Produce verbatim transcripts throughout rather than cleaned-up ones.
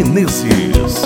Menezes.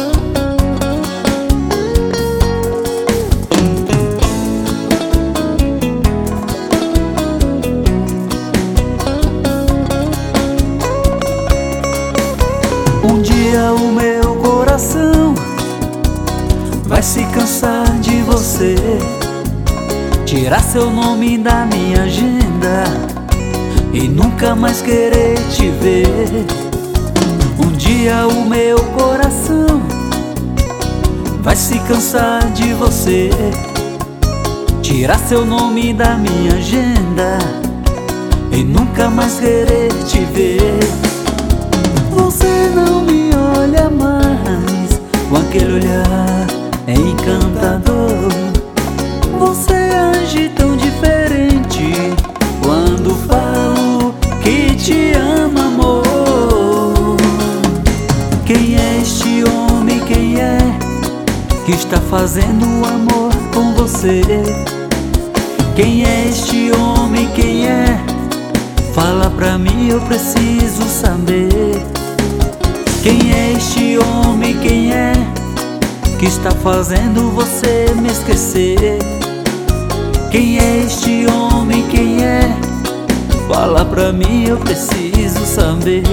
Um dia o meu coração vai se cansar de você, tirar seu nome da minha agenda e nunca mais querer te ver. Um dia o meu coração vai se cansar de você, tirar seu nome da minha agenda e nunca mais querer te ver. Você não me olha mais com aquele olhar encantador. Você age tão diferente quando falo que te amo, amor. Quem é este homem, quem é que está fazendo amor com você? Quem é este homem, quem é? Fala pra mim, eu preciso saber. Quem é este homem, quem é que está fazendo você me esquecer? Quem é este homem, quem é? Fala pra mim, eu preciso saber.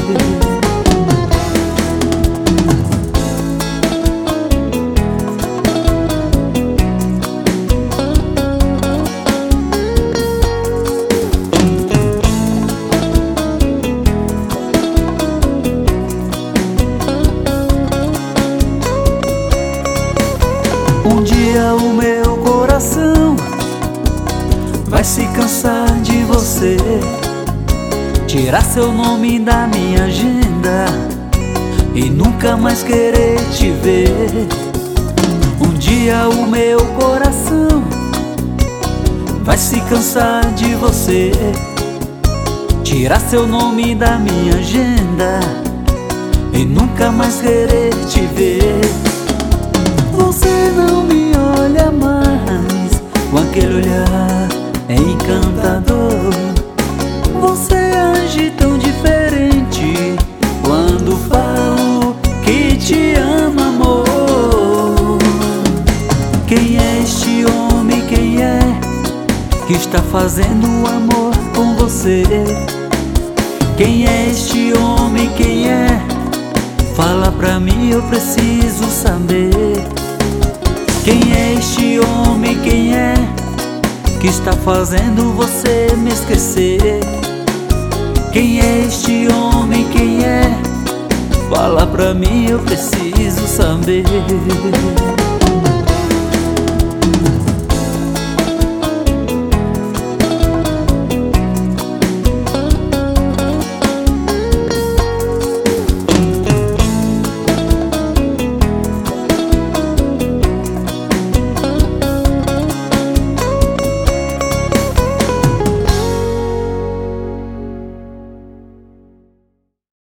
Um dia o meu coração vai se cansar de você, tirar seu nome da minha agenda e nunca mais querer te ver. Um dia o meu coração vai se cansar de você, tirar seu nome da minha agenda e nunca mais querer te ver. Você não me olha mais com aquele olhar encantador. Você age tão diferente quando falo que te amo, amor. Quem é este homem, quem é que está fazendo amor com você? Quem é este homem, quem é? Fala pra mim, eu preciso saber. Quem é este homem, quem é que está fazendo você me esquecer? Quem é este homem, quem é? Fala pra mim, eu preciso saber.